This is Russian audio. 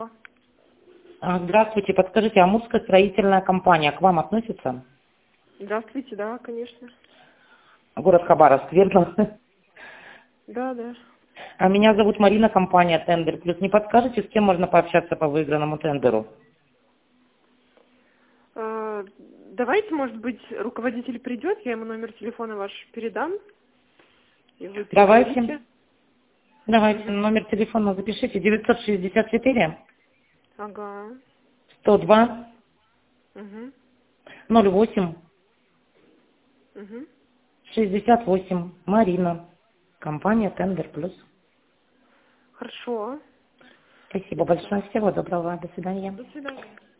Здравствуйте, подскажите, Амурская строительная компания к вам относится? Здравствуйте, да, конечно. Город Хабаровск, верно? Да, да. А меня зовут Марина, компания Тендер Плюс. Не подскажете, с кем можно пообщаться по выигранному тендеру? Давайте, может быть, руководитель придет, я ему номер телефона ваш передам, и вы Давайте. переговорите. Давайте, Мгм. номер телефона запишите. 964 Ага. 102 Угу. 08 Угу. 68. Марина, компания Тендер Плюс. Хорошо. Спасибо большое. Всего доброго. До свидания. До свидания.